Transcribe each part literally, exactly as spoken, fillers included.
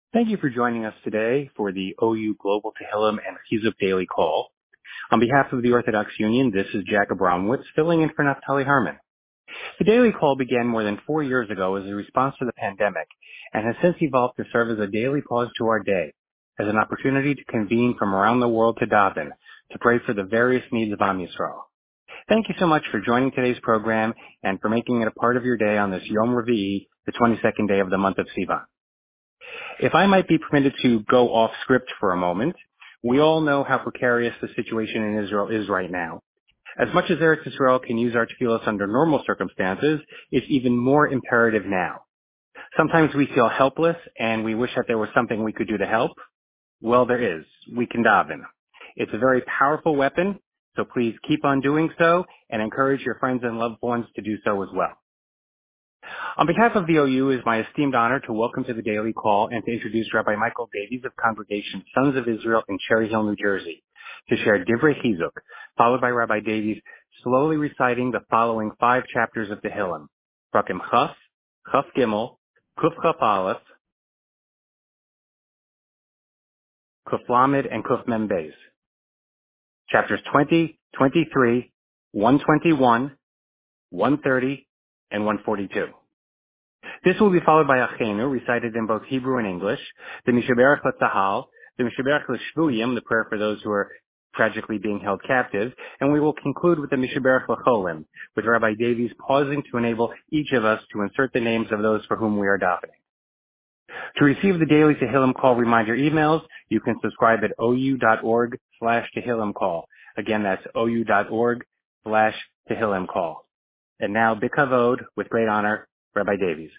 Thank you for joining us today for the O U Global Tehillim and Chizuk Daily Call. On behalf of the Orthodox Union, this is Jack Abramowitz, filling in for Naftali Herman. The Daily Call began more than four years ago as a response to the pandemic and has since evolved to serve as a daily pause to our day, as an opportunity to convene from around the world to daven, to pray for the various needs of Am Yisrael. Thank you so much for joining today's program and for making it a part of your day on this Yom Revi'i, the twenty-second day of the month of Sivan. If I might be permitted to go off script for a moment, we all know how precarious the situation in Israel is right now. As much as Eretz Israel can use our tefillos under normal circumstances, it's even more imperative now. Sometimes we feel helpless and we wish that there was something we could do to help. Well, there is. We can daven. It's a very powerful weapon, so please keep on doing so and encourage your friends and loved ones to do so as well. On behalf of the O U, it is my esteemed honor to welcome to the Daily Call and to introduce Rabbi Michael Davies of Congregation Sons of Israel in Cherry Hill, New Jersey, to share Divrei Chizuk, followed by Rabbi Davies slowly reciting the following five chapters of Tehillim: Prakim Chaf, Chaf Gimel, Kuf Chaf Aleph, Kuf Lamed, and Kuf Mem Beis. Chapters twenty, twenty-three, one twenty-one, one thirty, and one forty-two. This will be followed by Achenu, recited in both Hebrew and English, the Mishaberach L'Tzahal, the Mishaberach L'Shvuyim, the prayer for those who are tragically being held captive, and we will conclude with the Mishaberach L'Cholim, with Rabbi Davies pausing to enable each of us to insert the names of those for whom we are davening. To receive the daily Tehillim Call reminder emails, you can subscribe at ou.org slash Tehillim Call. Again, that's ou.org slash Tehillim Call. And now, B'Kavod, with great honor, Rabbi Davies.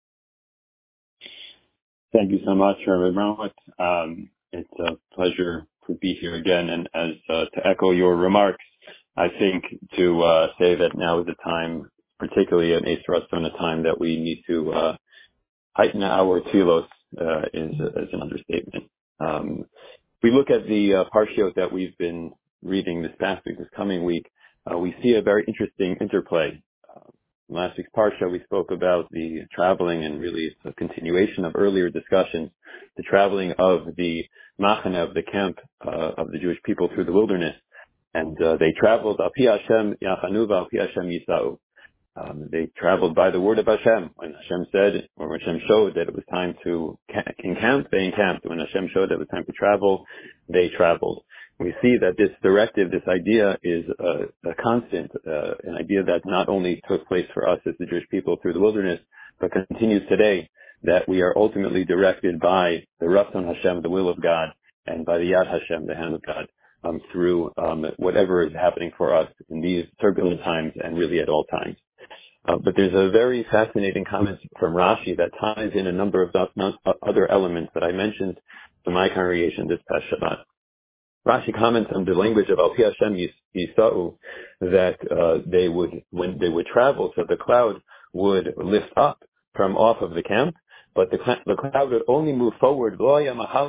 Thank you so much, Rabbi Abramowitz. Um, it's a pleasure to be here again. And as uh, to echo your remarks, I think to uh, say that now is the time, particularly at Eis Ratzon, a time that we need to uh, heighten our tefillos uh, is, is an understatement. Um, if we look at the uh, parshiot that we've been reading this past week, this coming week, uh, we see a very interesting interplay. Last week's parsha, we spoke about the traveling, and really it's a continuation of earlier discussions, the traveling of the machane, of the camp uh, of the Jewish people through the wilderness. And uh, they traveled, Al Pi Hashem Yachanu, Al Pi Hashem Yisa'u. Um, they traveled by the word of Hashem. When Hashem said, or when Hashem showed that it was time to encamp, they encamped. When Hashem showed that it was time to travel, they traveled. We see that this directive, this idea is a, a constant, uh, an idea that not only took place for us as the Jewish people through the wilderness, but continues today, that we are ultimately directed by the Ratzon Hashem, the will of God, and by the Yad Hashem, the hand of God, um, through um, whatever is happening for us in these turbulent times and really at all times. Uh, but there's a very fascinating comment from Rashi that ties in a number of other elements that I mentioned to my congregation this past Shabbat. Rashi comments on the language of Al Pi Hashem Yisa'u, that uh, they would, when they would travel, so the cloud would lift up from off of the camp, but the, the cloud would only move forward. Uh,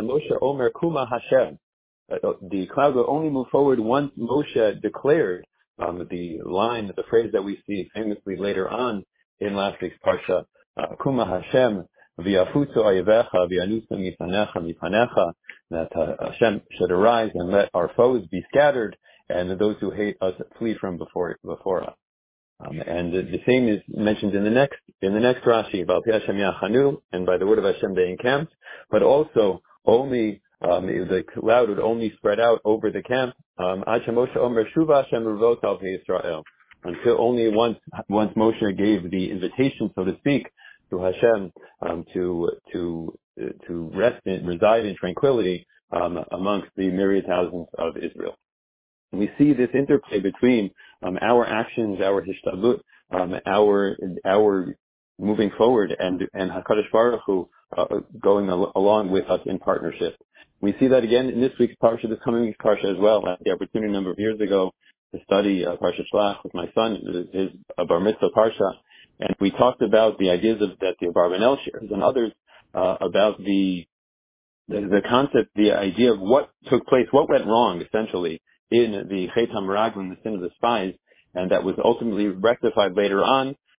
the cloud would only move forward once Moshe declared um, the line, the phrase that we see famously later on in last week's parsha, Kuma Hashem v'yafutu ayevecha v'yanusu mifanecha mifanecha, that uh, Hashem should arise and let our foes be scattered, and those who hate us flee from before before us. Um, and the, the same is mentioned in the next in the next Rashi about Hashem Yachanu, and by the word of Hashem they encamped, but also only um, the cloud would only spread out over the camp um, until only once once Moshe gave the invitation, so to speak, to Hashem um, to to to rest and reside in tranquility um, amongst the myriad thousands of Israel. And we see this interplay between um, our actions, our hishtadlut, um, our our moving forward, and and Hakadosh Baruch Hu uh, going al- along with us in partnership. We see that again in this week's parsha, this coming week's parsha as well. I had the opportunity a number of years ago to study uh, Parsha Shlach with my son, his uh, Bar Mitzvah parsha, and we talked about the ideas of that the Abarbanel shares and others uh, about the, the the concept, the idea of what took place, what went wrong essentially in the Chet HaMeraglim, the sin of the spies, and that was ultimately rectified later on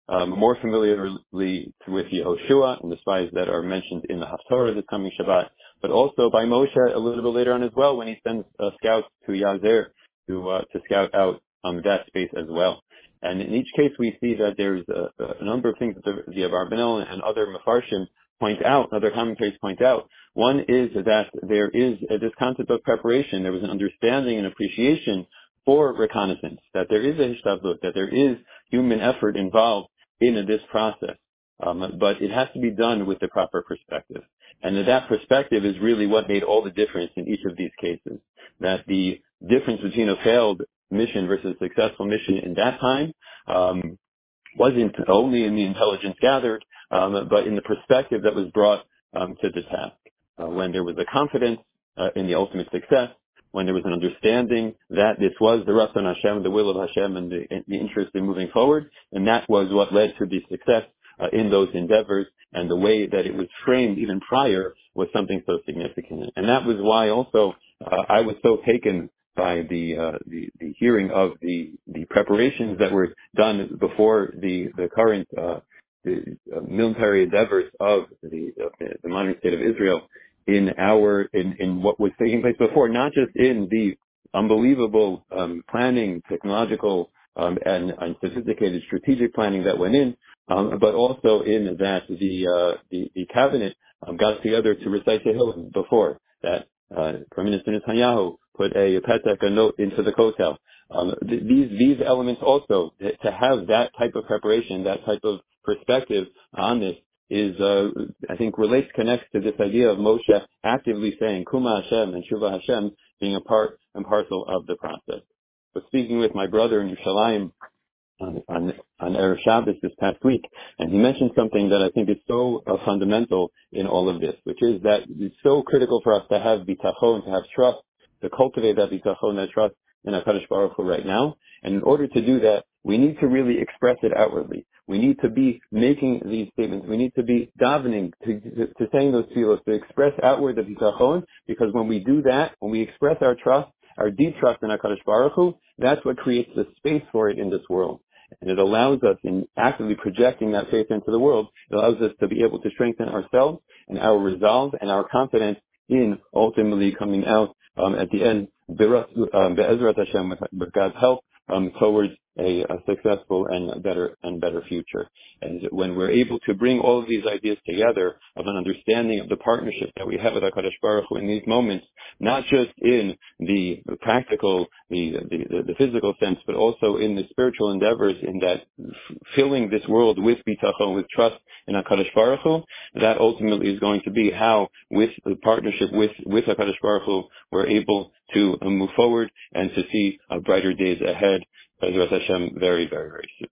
um, more familiarly with Yehoshua and the spies that are mentioned in the Haftorah this coming Shabbat, but also by Moshe a little bit later on as well when he sends uh, scouts to Yazer to uh, to scout out um, that space as well. And in each case, we see that there's a, a number of things that the, the Abarbanel and other Mefarshim point out, other commentaries point out. One is that there is uh, this concept of preparation. There was an understanding and appreciation for reconnaissance, that there is a hishtadlut, that there is human effort involved in this process. Um, but it has to be done with the proper perspective. And that, that perspective is really what made all the difference in each of these cases. That the difference between a failed mission versus a successful mission in that time um, wasn't only in the intelligence gathered, um, but in the perspective that was brought um, to the task. Uh, when there was a confidence uh, in the ultimate success, when there was an understanding that this was the Ratzon Hashem, the will of Hashem, and the, the interest in moving forward, and that was what led to the success uh, in those endeavors, and the way that it was framed even prior was something so significant. And that was why also uh, I was so taken by the, uh, the the hearing of the the preparations that were done before the the current uh, the uh, military endeavors of the uh, the modern state of Israel in our in in what was taking place before, not just in the unbelievable um, planning, technological um, and, and sophisticated strategic planning that went in, um, but also in that the uh, the, the cabinet um, got together to recite Tehillim before that. Uh, Prime Minister Netanyahu put a petek, a note into the kotel. Um, th- these these elements also th- to have that type of preparation, that type of perspective on this is, uh, I think, relates, connects to this idea of Moshe actively saying Kuma Hashem and Shuva Hashem being a part and parcel of the process. But speaking with my brother in Yerushalayim on on, on Erev Shabbos this past week, and he mentioned something that I think is so uh, fundamental in all of this, which is that it's so critical for us to have bitachon, to have trust, to cultivate that bitachon, that trust in HaKadosh Baruch Hu right now. And in order to do that, we need to really express it outwardly. We need to be making these statements. We need to be davening, to, to, to saying those tefillos, to express outward the bitachon, because when we do that, when we express our trust, our deep trust in HaKadosh Baruch Hu, that's what creates the space for it in this world. And it allows us, in actively projecting that faith into the world, it allows us to be able to strengthen ourselves and our resolve and our confidence in ultimately coming out um, at the end, Be'ezrat Hashem, with, with God's help, um, towards a, a successful and better and better future. And when we're able to bring all of these ideas together of an understanding of the partnership that we have with HaKadosh Baruch Hu in these moments, not just in the practical, the, the, the physical sense, but also in the spiritual endeavors, in that f- filling this world with bitachon, with trust in HaKadosh Baruch Hu, that ultimately is going to be how, with the partnership with, with HaKadosh Baruch Hu, we're able to uh, move forward and to see uh, brighter days ahead. Bezrat Hashem, very, very, very soon.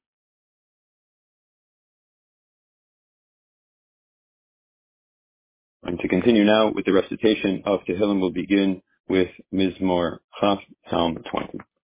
And to continue now with the recitation of Tehillim, we'll begin with Mizmor Chaf, Psalm twenty.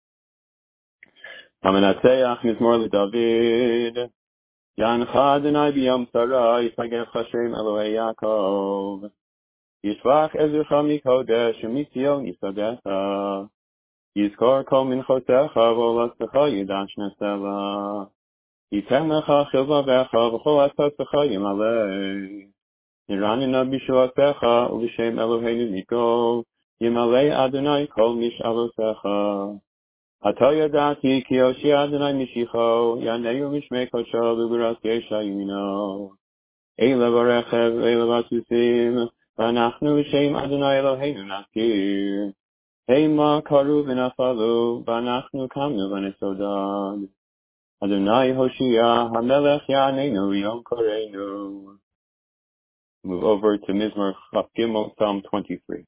Amenatzeach Mizmor LeDavid, Yancha Adonai b'yom tzara, Yisagech Hashem Elohei Yaakov, Yishvach Ezrecha mikodesh, u'mitzion yisadecha, Yizkor kol minchotecha, v'olastecha yidan shnesela, Yitem lecha chilvavecha, v'chol atasecha yimalei, Niranina b'shuatecha, u'v'shem Eloheinu mikol, Yimalei Adonai kol mish'alotecha. Ata yadati ki yoshi Adonai mishicho, Yaneyu mishmei kodsho, v'buras yesha yimino. Eila v'rechev, eila v'atusim, V'anachnu v'shem Adonai Eloheinu nakir. Heima karu v'nafalu, V'anachnu kamnu v'nesodad. Adonai Hoshia, HaMelech Yaneinu Yom Koreinu. Move over to Mizmor Chaf Gimel, Psalm twenty-three.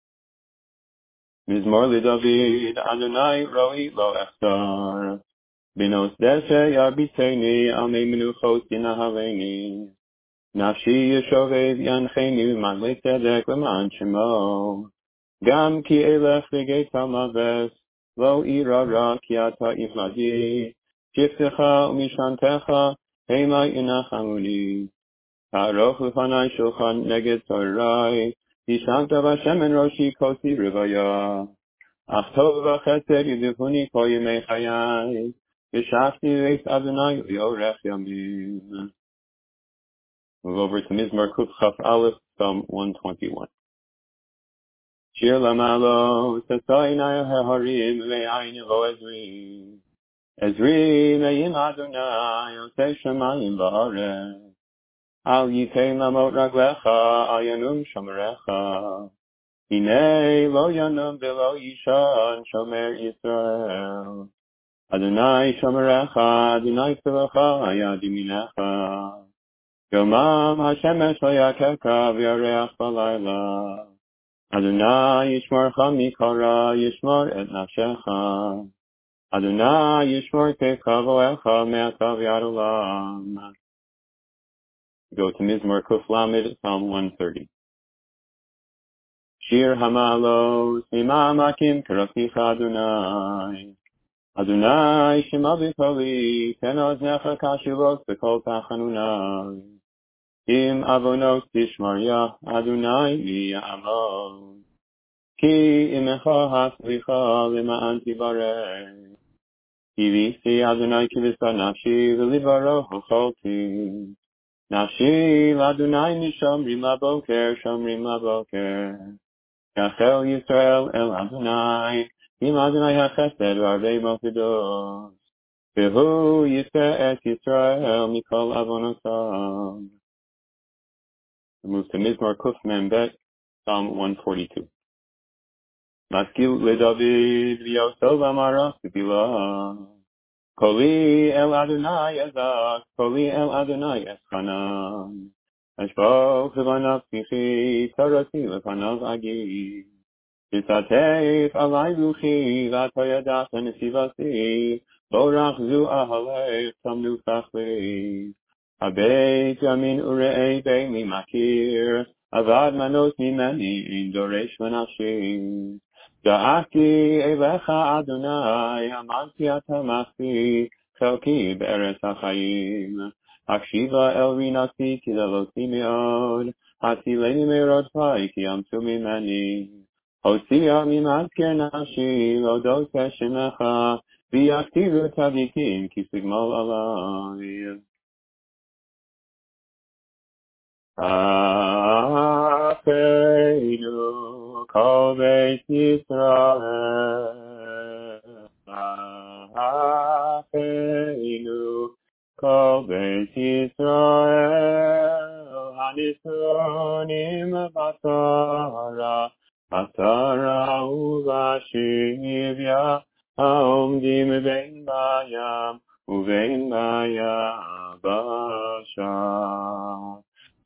Mizmor LeDavid, Adonai Roi Lo Echsar. Binos Deshe Yarbiteni, Amei Menuchos Yinahaveni. Nafshi Yeshovev Yancheni, Manle Tzedek L'man Shemo. Gam Ki Elech V'geit HaMaves, Lo Ira Ra Ki Ata Iflagi. Shiftecha U'mishantecha, Hema Yinachamuni. Ha'aroch L'fanai Shulchan Neged Torai. Yishanta V'Hashem En Roshi Kosi Rivaya. Ach Tov V'Chesed Yidufuni Kol Yemei Chayai. V'shafti v'eis Adonai v'yorech yamim. Move over to Mizmor Kuf Chaf Aleph, Psalm one twenty-one. Shir lamalo, Sasoinai haharim ve'ayin vo Ezri. Ezri me'im Adonai, Yosei Shemayim ba'areh. Al yitein lamot raglecha, al yanum shomerecha. Hinei lo yanum v'lo yishan, shomer Yisrael. Adonai shomerecha, Adonai tzilecha, yad yaminecha. Yomam Hashemesh lo yakeka v'yareach b'layla. Adonai yishmorcha mikara, yishmor et nafshecha. Adonai yishmor techa vo'echa me'ata v'yad olam. Go to Mizmor Kuf Lamed, Psalm one thirty. Shir hamalos mimamakim karafticha Adonai. Adonai shema b'koli, ten oznecha kashuvos b'kol tachanunai. Im avonot tishmarya, Adonai miya'amos. Ki imecha haslicha lema'an tivarei. Kivisi Adonai kivisa nafshi v'livaro hocholti. Nafshi l'Adonai mishomrim laboker, shomrim laboker. Yachel Yisrael el Adonai, im Adonai hachesed v'arvei mofidos. V'hu yiseh et Yisrael mikol avonotav. We move to Mizmor Kuf Mem Bet, Psalm one forty-two. Maskil leDavid v'yosov amarav tefillah. Koli el Adonai ezak, Koli el Adonai eschanam. Eshbo chivanav tichi, taroti lepanav agi. Yitzatef alai luchi, v'atoyadas v'nesivasi, borach zu ahalech, tamnu chachli. Habeit yamin ure'ei be'mi makir, avad manos mimeni, doresh v'nafshi. Da'aki elecha Adonai, amanti atamachti, chelki be'eretz hachayim. Akshiva el rinasi kileloti me'od, hatileni me'rodpai ki amtu mimeni. Hosia mimazker nafshi, lodos shemecha, v'yaktiru tzadikim ki sigmol alai. Achenu kol beit Yisrael. Achenu kol beit Yisrael. Hanisronim basara, basara uvashivya, haomdim bein bayam, uvein bayabasha.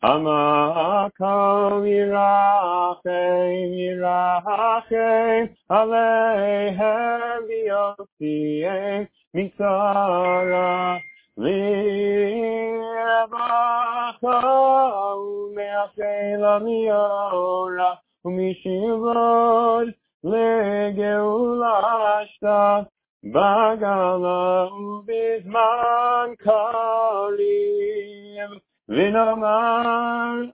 Amakal yirachem, yirachem, aleihem v'yotzieh mitzara, li'revacha u'me'aseh la'miora, u'mishivod le'geula ashta, bagala u'bizman karim. V'namar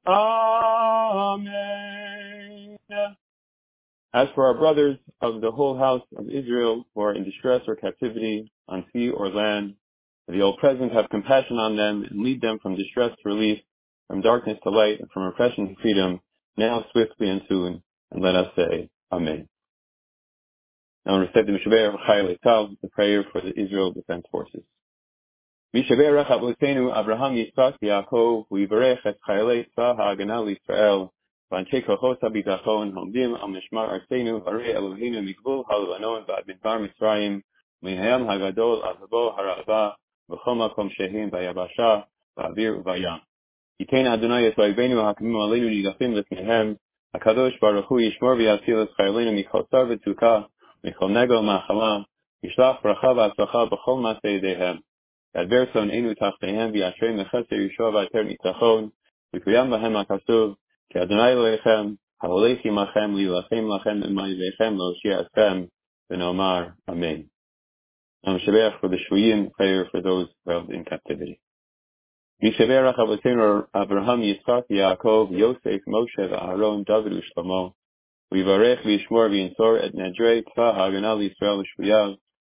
Amen. As for our brothers of the whole house of Israel who are in distress or captivity on sea or land, may the All-Present have compassion on them and lead them from distress to relief, from darkness to light, and from oppression to freedom, now swiftly and soon, and let us say Amen. Now recite the Mishaber of Chayalei Tzal, the prayer for the Israel Defense Forces. Mishaberach Avotenu Abraham Yitzchak Yaakov Uyivarech et Chayalei Tzva Ha'agana L'Yisrael V'anchei Kochos HaBitachon Homdim Al Mishmar Arseinu Harei Eloheinu Mikvul Ha'Lebanon V'ad Midbar Mitzrayim Minhayam Hagadol Al Habo Hara'ava V'chol Makom Shehim V'Yabasha V'Avir V'Yam Yitein Adonai Et V'Yivenu Ha'akimim Aleinu Nidachim L'Pneihem HaKadosh Baruch Hu Yishmor V'Yatzil Et Chayaleinu Mikol Sar V'Tzukah Mikol Negel Ma'Chala Yishlach Bracha V'Atzlacha B'chol Masei Yedehem Adverson enu tachtehem v'yashrei mecheser Yeshua v'ater nitzachon v'kuyam v'hem ha'kasuv ki Adonai Elohechem ha'olech imachem li'ilachem lachem emayivechem lo'oshia eschem v'nomar Amen. Am Shebeach for the Shuyim, prayer for those held in captivity. Mishaberach Avotenu Abraham Yitzchak Yaakov Yosef Moshe v'Aaron David u'Shlomo v'yivarech v'yishmor v'yinsor et nedrei tzva ha'agana l'Yisrael v'shvuyav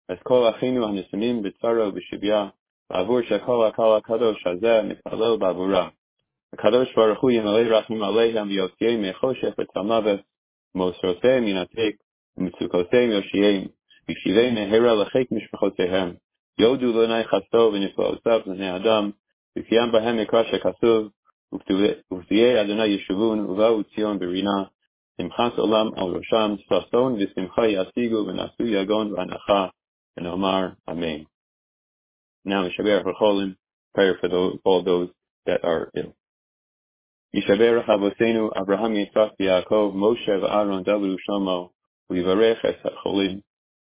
Es kol achinu hanesunim b'tzara u'b'shivya, v'avur shekol hakol hakadosh hazeh nitpalel b'avura. HaKadosh Baruch Hu yimalei rachim aleihem v'yotzei mechoshech v'tzamavet, mosrotei minatek, v'mitzukotei yoshieim, v'shivei mehera l'chek mishpachotehem, yodu l'nei chasto v'niflaosav l'nei adam, v'kiyam bahem mikra shekasuv, uv'tiyei Adonai yeshuvun, uva'u tzion b'rina, simchas olam al rosham, sason v'simcha yasigu v'nasu yagon v'anacha, and Omar, Amen. Now, Mishaber Cholim, prayer for those, all those that are ill. Yishaber Avosenu, Abraham, Yitzchak, Yaakov, Moshe, Aaron, David, Shlomo, Uyivarech es Cholim.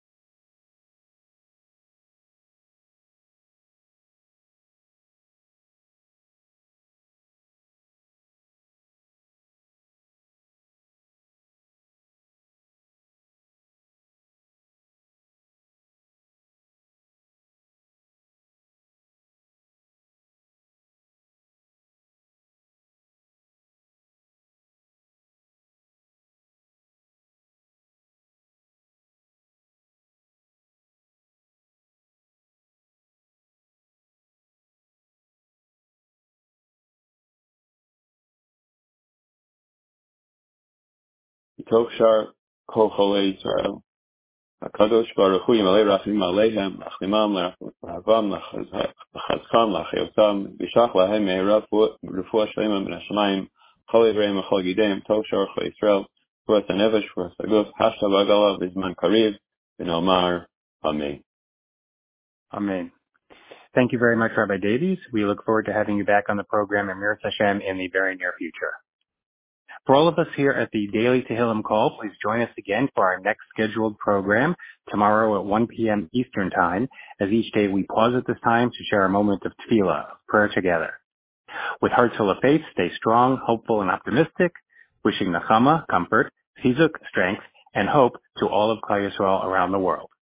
Yitokshar Kol Cholei Yisrael. HaKadosh Baruch Hu yimalei rachim aleihem, achlimam, lahavam, lachazkam, lachayotam, v'shach lahem mehera refuah shlema min hashamayim, chol ivreim v'chol gideim, Tokshar Chol Yisrael, Furas HaNefesh, Furas HaGuf, Hashtav Agala, V'zman Kariv, V'nomar, Amen. Amen. Thank you very much, Rabbi Davies. We look forward to having you back on the program, Emir Hashem, in the very near future. For all of us here at the Daily Tehillim Call, please join us again for our next scheduled program tomorrow at one p.m. Eastern Time, as each day we pause at this time to share a moment of tefillah, prayer together. With hearts full of faith, stay strong, hopeful, and optimistic, wishing nachama, comfort, chizuk, strength, and hope to all of Klal Yisrael around the world.